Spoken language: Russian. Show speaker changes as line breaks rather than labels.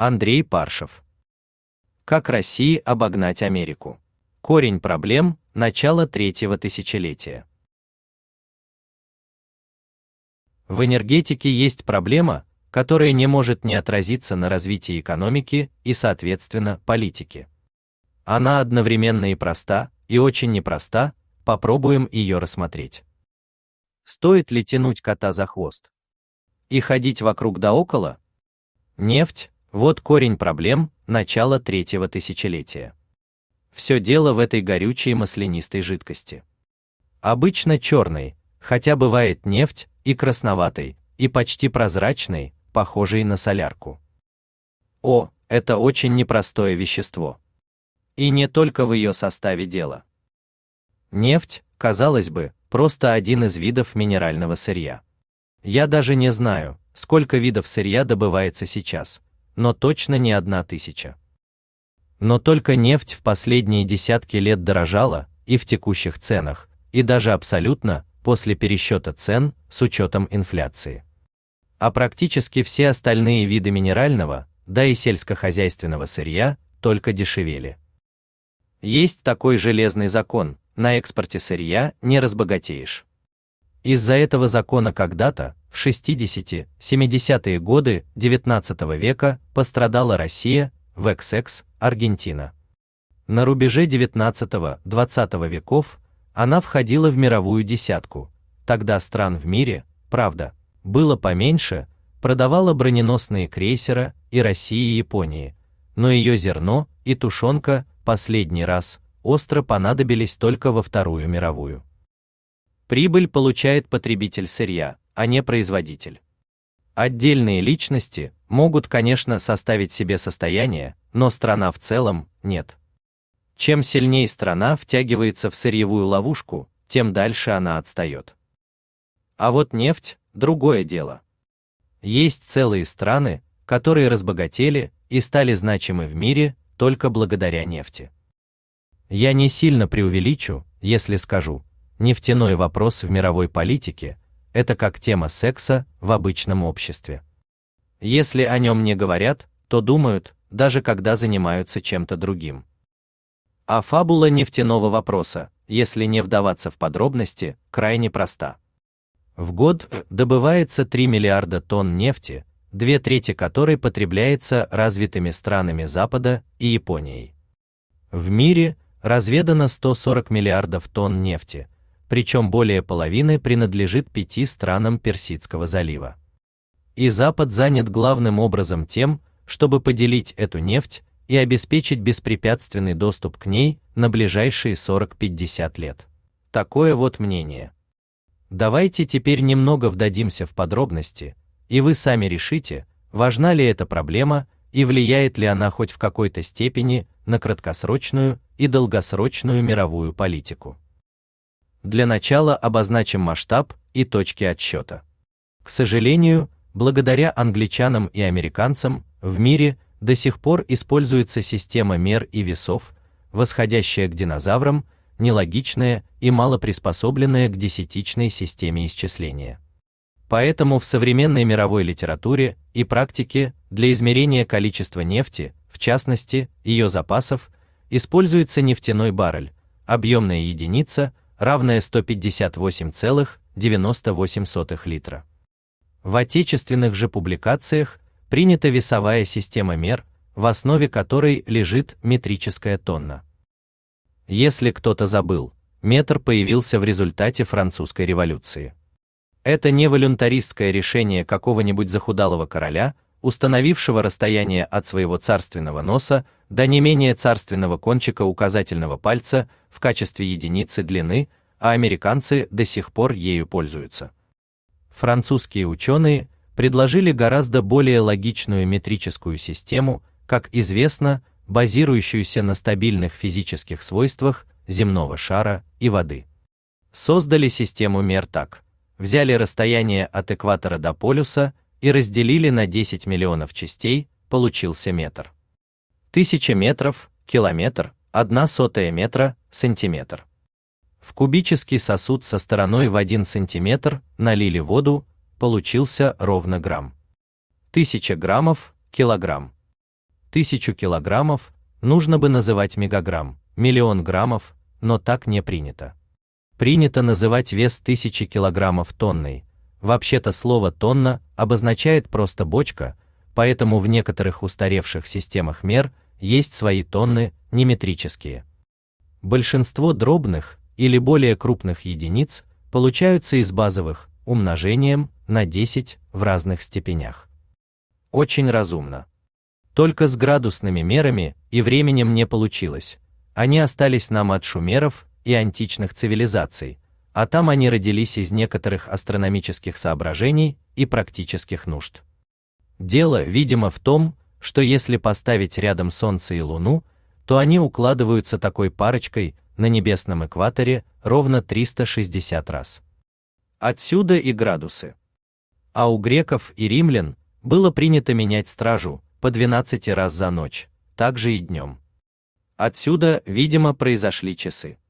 Андрей Паршев. Как России обогнать Америку? Корень проблем начала третьего тысячелетия. В энергетике есть проблема, которая не может не отразиться на развитии экономики и, соответственно, политики. Она одновременно и проста, и очень непроста, попробуем ее рассмотреть. Стоит ли тянуть кота за хвост и ходить вокруг да около? Нефть – вот корень проблем начала третьего тысячелетия. Все дело в этой горючей маслянистой жидкости. Обычно черной, хотя бывает нефть и красноватой, и почти прозрачной, похожей на солярку. Это очень непростое вещество. И не только в ее составе дело. Нефть, казалось бы, просто один из видов минерального сырья. Я даже не знаю, сколько видов сырья добывается сейчас, но точно не 1000. Но только нефть в последние десятки лет дорожала и в текущих ценах, и даже абсолютно после пересчета цен с учетом инфляции. А практически все остальные виды минерального, да и сельскохозяйственного сырья только дешевели. Есть такой железный закон: на экспорте сырья не разбогатеешь. Из-за этого закона когда-то, в 60-70-е годы XIX века, пострадала Россия, в XX – Аргентина. На рубеже XIX-XX веков она входила в мировую десятку, тогда стран в мире, правда, было поменьше, продавала броненосные крейсера и России и Японии, но ее зерно и тушенка последний раз остро понадобились только во Вторую мировую. Прибыль получает потребитель сырья, а не производитель. Отдельные личности могут, конечно, составить себе состояние, но страна в целом нет. Чем сильнее страна втягивается в сырьевую ловушку, тем дальше она отстает. А вот нефть – другое дело. Есть целые страны, которые разбогатели и стали значимы в мире только благодаря нефти. Я не сильно преувеличу, если скажу, нефтяной вопрос в мировой политике – это как тема секса в обычном обществе. Если о нем не говорят, то думают, даже когда занимаются чем-то другим. А фабула нефтяного вопроса, если не вдаваться в подробности, крайне проста. В год добывается 3 миллиарда тонн нефти, 2/3 которой потребляется развитыми странами Запада и Японией. В мире разведано 140 миллиардов тонн нефти, причем более половины принадлежит 5 странам Персидского залива. И Запад занят главным образом тем, чтобы поделить эту нефть и обеспечить беспрепятственный доступ к ней на ближайшие 40-50 лет. Такое вот мнение. Давайте теперь немного вдадимся в подробности, и вы сами решите, важна ли эта проблема и влияет ли она хоть в какой-то степени на краткосрочную и долгосрочную мировую политику. Для начала обозначим масштаб и точки отсчета. К сожалению, благодаря англичанам и американцам, в мире до сих пор используется система мер и весов, восходящая к динозаврам, нелогичная и мало приспособленная к десятичной системе исчисления. Поэтому в современной мировой литературе и практике для измерения количества нефти, в частности, ее запасов, используется нефтяной баррель, объемная единица, равная 158,98 литра. В отечественных же публикациях принята весовая система мер, в основе которой лежит метрическая тонна. Если кто-то забыл, метр появился в результате французской революции. Это не волюнтаристское решение какого-нибудь захудалого короля, установившего расстояние от своего царственного носа до не менее царственного кончика указательного пальца в качестве единицы длины, а американцы до сих пор ею пользуются. Французские ученые предложили гораздо более логичную метрическую систему, как известно, базирующуюся на стабильных физических свойствах земного шара и воды. Создали систему мер так: взяли расстояние от экватора до полюса и разделили на 10 миллионов частей, получился метр. 1000 метров, километр, 1/100 метра, сантиметр. В кубический сосуд со стороной в 1 сантиметр налили воду, получился ровно грамм. 1000 граммов, килограмм. 1000 килограммов нужно бы называть мегаграмм, миллион граммов, но так не принято. Принято называть вес 1000 килограммов тонной. Вообще-то слово «тонна» обозначает просто бочка, поэтому в некоторых устаревших системах мер есть свои тонны, не метрические. Большинство дробных или более крупных единиц получаются из базовых, умножением на 10 в разных степенях. Очень разумно. Только с градусными мерами и временем не получилось. Они остались нам от шумеров и античных цивилизаций, а там они родились из некоторых астрономических соображений и практических нужд. Дело, видимо, в том, что если поставить рядом Солнце и Луну, то они укладываются такой парочкой на небесном экваторе ровно 360 раз. Отсюда и градусы. А у греков и римлян было принято менять стражу по 12 раз за ночь, так же и днем. Отсюда, видимо, произошли часы.